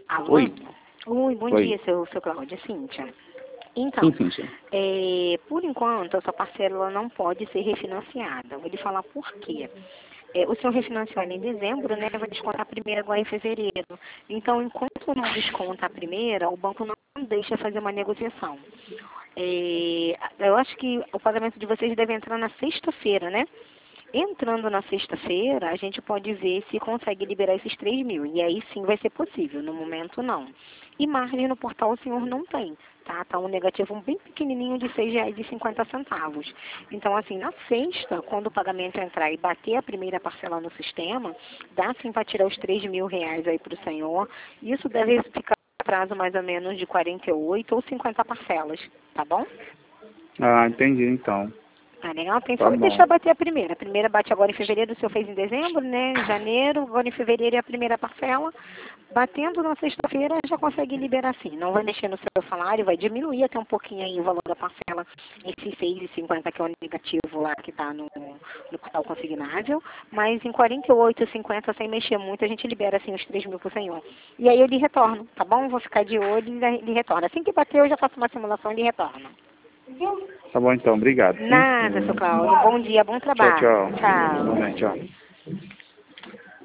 Alô? Oi. Oi, bom Oi. dia, seu Cláudio, Cíntia. Então, Sim, Cíntia. por enquanto, a sua parcela ela não pode ser refinanciada. Vou lhe falar por quê. O senhor refinanciou ela em dezembro, né? Vai descontar a primeira agora em fevereiro. Então, enquanto não desconta a primeira, o banco não deixa fazer uma negociação. Eu acho que o pagamento de vocês deve entrar na sexta-feira, né? Entrando na sexta-feira, a gente pode ver se consegue liberar esses 3 mil. E aí sim vai ser possível. No momento, não. E margem no portal o senhor não tem, tá? Tá um negativo bem pequenininho de R$ 6,50. Então, assim, na sexta, quando o pagamento entrar e bater a primeira parcela no sistema, dá sim para tirar os R$ 3.000 aí para o senhor. Isso deve ficar no prazo mais ou menos de 48 ou 50 parcelas, tá bom? Ah, entendi então. Ah, legal. Tem Tá só bom. deixar bater a primeira. A primeira bate agora em fevereiro, o senhor fez em dezembro, né? Em janeiro, agora em fevereiro é a primeira parcela. Batendo na sexta-feira, já consegue liberar sim. Não vai mexer no seu salário, vai diminuir até um pouquinho aí o valor da parcela, esse 6,50 que é o negativo lá que está no portal consignável. Mas em 48,50 sem mexer muito, a gente libera assim os 3 mil pro senhor. E aí eu lhe retorno, tá bom? Vou ficar de olho e lhe retorno. Assim que bater, eu já faço uma simulação e lhe retorno. Tá bom então, obrigado, sim? Nada, seu Cláudio. Bom dia, bom Tchau, trabalho. tchau. Tchau. Bom, tchau.